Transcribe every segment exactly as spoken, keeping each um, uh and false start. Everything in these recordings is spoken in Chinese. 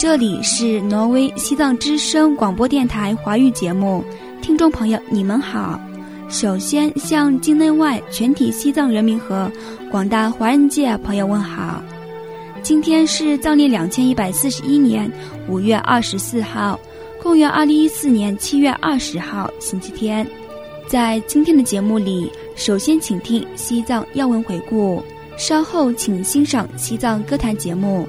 这里是挪威西藏之声广播电台华语节目，听众朋友你们好。首先向境内外全体西藏人民和广大华人界朋友问好。今天是藏历两千一百四十一年五月二十四号，公元二零一四年七月二十号，星期天。在今天的节目里，首先请听西藏要闻回顾，稍后请欣赏西藏歌坛节目。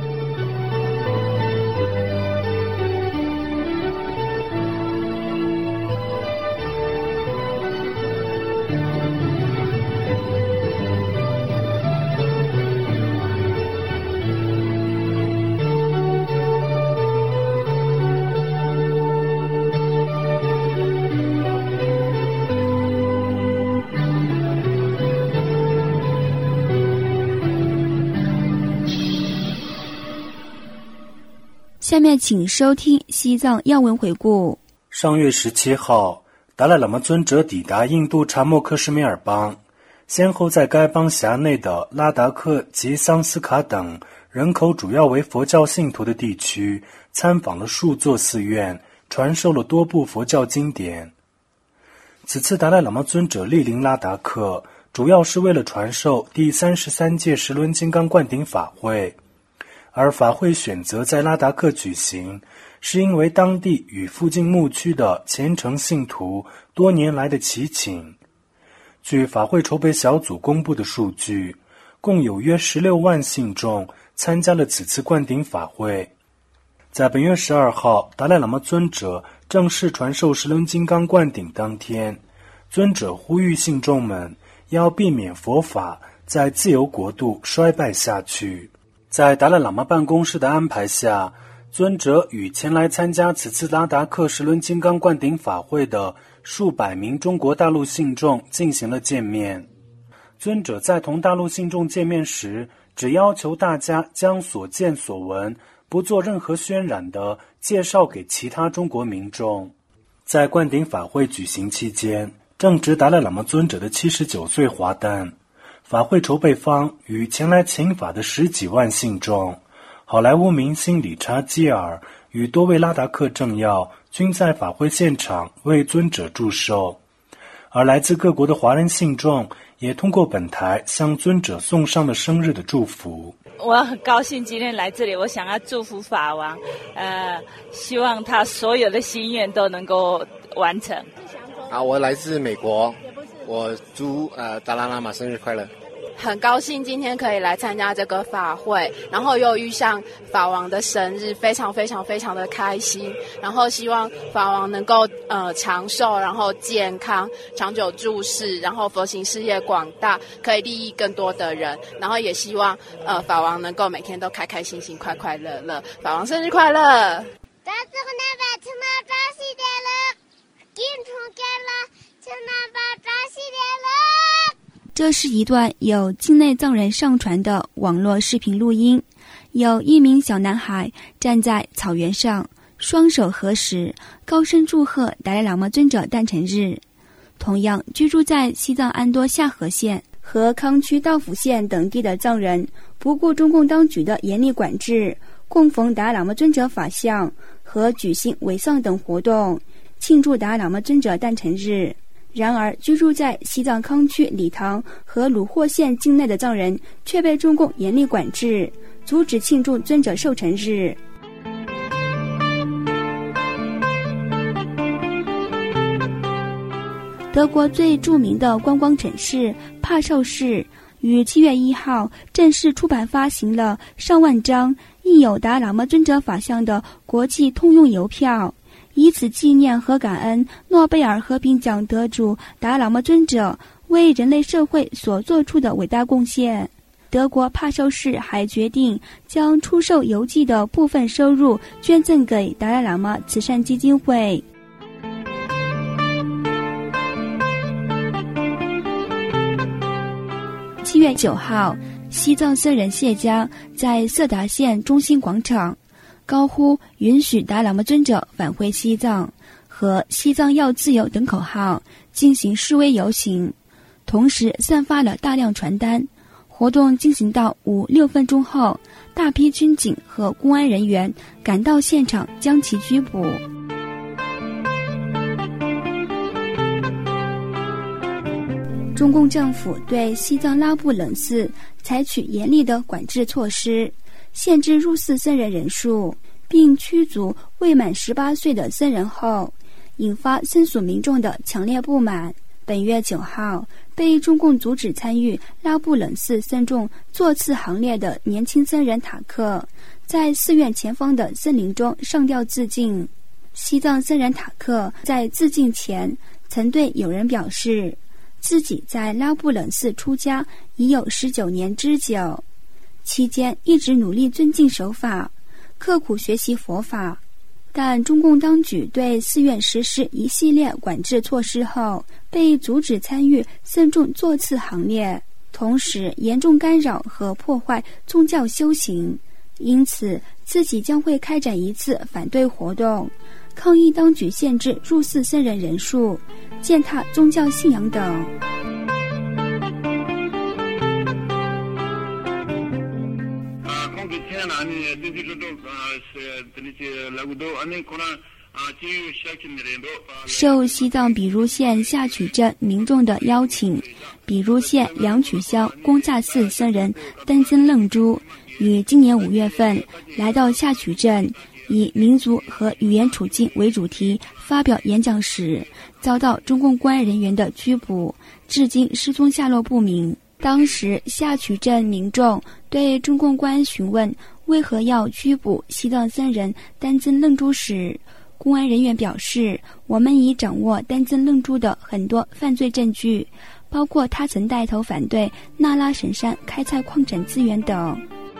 下面请收听西藏要闻回顾。 上月十七号，达赖喇嘛尊者抵达印度查谟克什米尔邦，先后在该邦辖内的拉达克及桑斯卡等人口主要为佛教信徒的地区参访了数座寺院，传授了多部佛教经典。此次达赖喇嘛尊者莅临拉达克，主要是为了传授第三十三届十轮金刚灌顶法会。而法会选择在拉达克举行，是因为当地与附近牧区的虔诚信徒多年来的祈请。据法会筹备小组公布的数据，共有约十六万信众参加了此次灌顶法会。在本月十二号，达赖喇嘛尊者正式传授十轮金刚灌顶当天，尊者呼吁信众们要避免佛法在自由国度衰败下去。在达赖喇嘛办公室的安排下，尊者与前来参加此次拉达克十轮金刚灌顶法会的数百名中国大陆信众进行了见面。尊者在同大陆信众见面时，只要求大家将所见所闻不做任何渲染的介绍给其他中国民众。在灌顶法会举行期间，正值达赖喇嘛尊者的七十九岁华诞。法会筹备方与前来请法的十几万信众，好莱坞明星理查基尔与多位拉达克政要均在法会现场为尊者祝寿，而来自各国的华人信众也通过本台向尊者送上了生日的祝福。 我很高兴今天来这里，我想要祝福法王，呃，希望他所有的心愿都能够完成。 啊，我来自美国，我祝呃达赖喇嘛生日快乐。 很高兴今天可以来参加这个法会，然后又遇上法王的生日，非常非常非常的开心。然后希望法王能够呃长寿，然后健康，长久住世，然后佛行事业广大，可以利益更多的人。然后也希望呃法王能够每天都开开心心，快快乐乐。法王生日快乐！ 这是一段有境内藏人上传的网络视频录音，有一名小男孩站在草原上，双手合十，高声祝贺达赖喇嘛尊者诞辰日。同样居住在西藏安多夏河县和康区道府县等地的藏人，不顾中共当局的严厉管制，供奉达赖喇嘛尊者法像和举行围丧等活动，庆祝达赖喇嘛尊者诞辰日。然而居住在西藏康区理塘和鲁霍县境内的藏人却被中共严厉管制，阻止庆祝尊者寿辰日。德国最著名的观光城市帕绍市于七月一号正式出版发行了上万张印有达赖喇嘛尊者法像的国际通用邮票，以此纪念和感恩诺贝尔和平奖得主达赖喇嘛尊者为人类社会所做出的伟大贡献。德国帕绍市还决定将出售邮寄的部分收入捐赠给达赖喇嘛慈善基金会。七月九号，西藏僧人谢江在色达县中心广场高呼允许达赖喇嘛尊者返回西藏和西藏要自由等口号进行示威游行，同时散发了大量传单，活活动进行到五六分钟后，大批军警和公安人员赶到现场将其拘捕。中共政府对西藏拉布冷寺采取严厉的管制措施，限制入寺僧人人数，并驱逐未满十八岁的僧人后，引发僧俗民众的强烈不满。本月九号，被中共阻止参与拉布冷寺僧众座次行列的年轻僧人塔克，在寺院前方的森林中上吊自尽。西藏僧人塔克在自尽前曾对友人表示，自己在拉布冷寺出家已有十九年之久，期间一直努力尊敬守法，刻苦学习佛法。但中共当局对寺院实施一系列管制措施后，被阻止参与僧众座次行列，同时严重干扰和破坏宗教修行。因此，自己将会开展一次反对活动，抗议当局限制入寺僧人人数，践踏宗教信仰等。受西藏比如县下曲镇民众的邀请，比如县梁曲乡公萨寺僧人丹增楞珠于今年五月份来到下曲镇，以民族和语言处境为主题发表演讲时，遭到中共公安人员的拘捕，至今失踪下落不明。当时下曲镇民众对中共公安询问为何要拘捕西藏僧人丹增楞珠时，公安人员表示，我们已掌握丹增楞珠的很多犯罪证据，包括他曾带头反对那拉神山开采矿产资源等。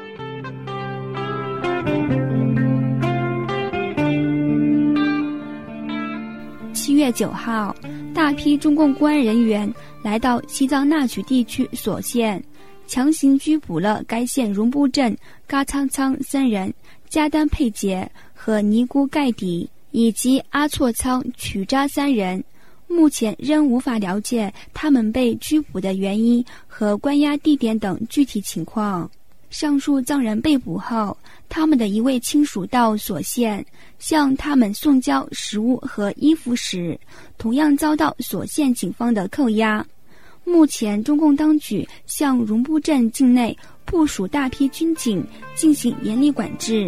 七月九号，大批中共公安人员来到西藏纳曲地区所县，强行拘捕了该县绒布镇嘎仓仓僧人加丹佩杰和尼姑盖迪以及阿措仓曲扎三人。目前仍无法了解他们被拘捕的原因和关押地点等具体情况。上述藏人被捕后，他们的一位亲属到所县向他们送交食物和衣服时，同样遭到所县警方的扣押。目前中共当局向绒布镇境内部署大批军警，进行严厉管制。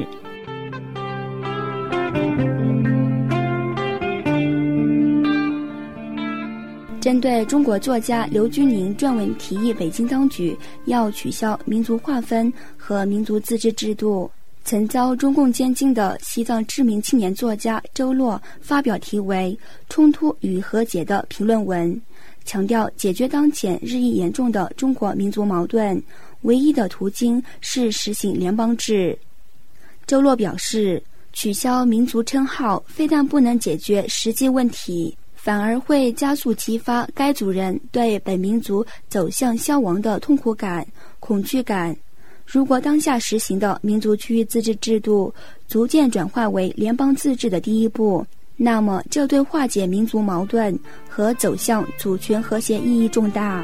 针对中国作家刘军宁撰文提议北京当局要取消民族划分和民族自治制度，曾遭中共监禁的西藏知名青年作家周洛发表题为《冲突与和解》的评论文，强调解决当前日益严重的中国民族矛盾，唯一的途径是实行联邦制。周洛表示，取消民族称号非但不能解决实际问题，反而会加速激发该族人对本民族走向消亡的痛苦感、恐惧感。如果当下实行的民族区域自治制度逐渐转化为联邦自治的第一步，那么这对化解民族矛盾和走向主权和谐意义重大。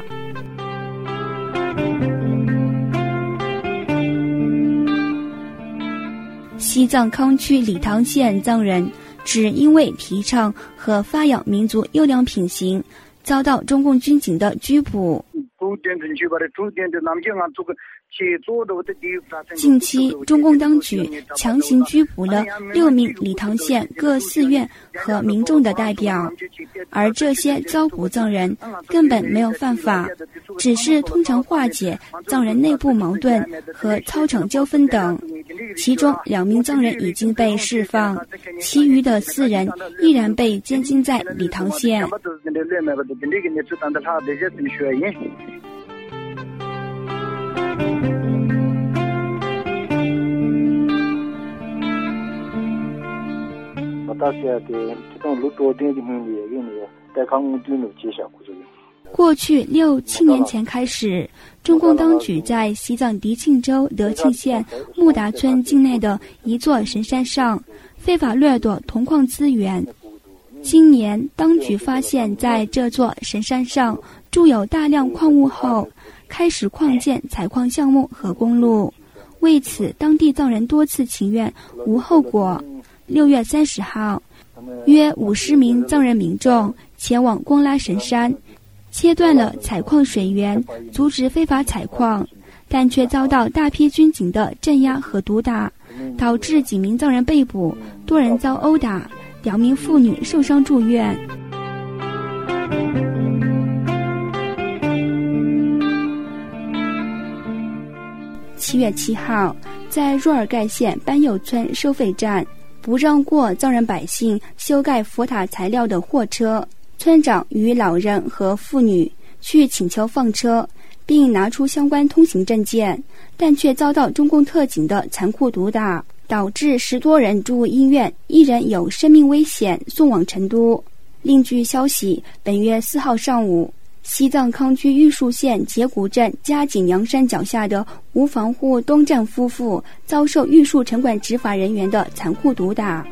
西藏康区理塘县藏人只因为提倡和发扬民族优良品行，遭到中共军警的拘捕。近期，中共当局强行拘捕了六名理塘县各寺院和民众的代表，而这些遭捕藏人根本没有犯法，只是通常化解藏人内部矛盾和操场纠纷等。其中两名藏人已经被释放，其余的四人依然被监禁在理塘县。过去六七年前开始，中共当局在西藏迪庆州德庆县木达村境内的一座神山上非法掠夺铜矿资源。今年当局发现在这座神山上驻有大量矿物后， 开始扩建采矿项目和公路。为此，当地藏人多次请愿无后果。六月三十号，约五十名藏人民众前往光拉神山，切断了采矿水源，阻止非法采矿，但却遭到大批军警的镇压和毒打，导致几名藏人被捕，多人遭殴打，两名妇女受伤住院。七月七号，在若尔盖县班佑村收费站，不让过藏人百姓修盖佛塔材料的货车，村长与老人和妇女去请求放车，并拿出相关通行证件，但却遭到中共特警的残酷毒打，导致十多人住医院，一人有生命危险，送往成都。另据消息，本月四号上午，西藏康居玉树县结古镇加井阳山脚下的无防护东站夫妇遭受玉树城管执法人员的残酷毒打。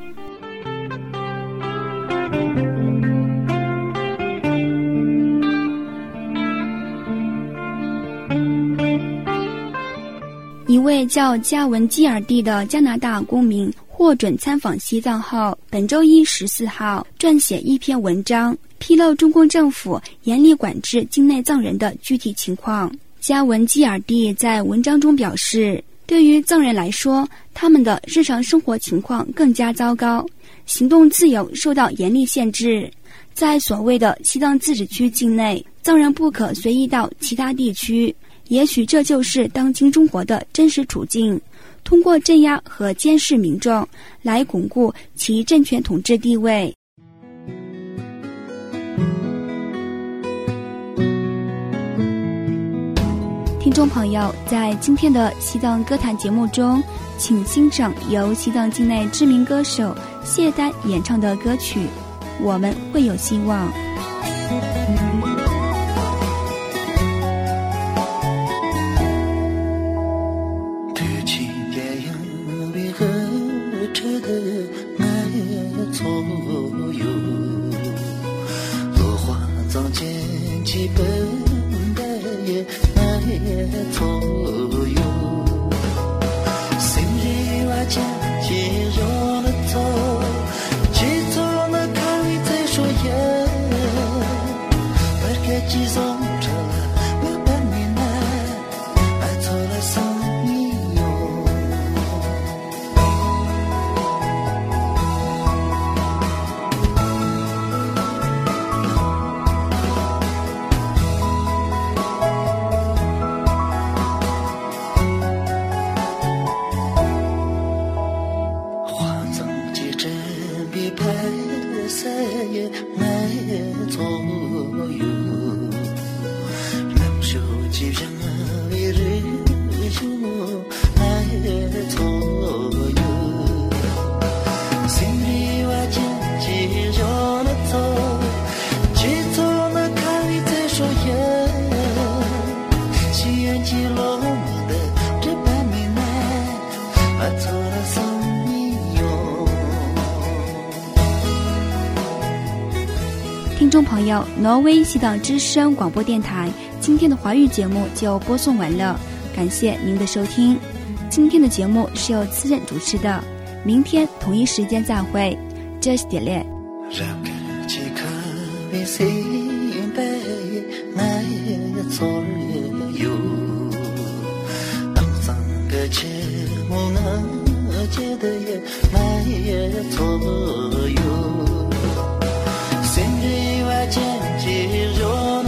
一位叫加文基尔蒂的加拿大公民获准参访西藏后，本周一十四号撰写一篇文章，披露中共政府严厉管制境内藏人的具体情况。加文基尔蒂在文章中表示，对于藏人来说，他们的日常生活情况更加糟糕，行动自由受到严厉限制。在所谓的西藏自治区境内，藏人不可随意到其他地区，也许这就是当今中国的真实处境。通过镇压和监视民众来巩固其政权统治地位。听众朋友，在今天的西藏歌坛节目中，请欣赏由西藏境内知名歌手谢丹演唱的歌曲《我们会有希望》。听众朋友，挪威西藏之声广播电台今天的华语节目就播送完了，感谢您的收听。今天的节目是由次任主持的，明天同一时间再会。这是点列。 坚持着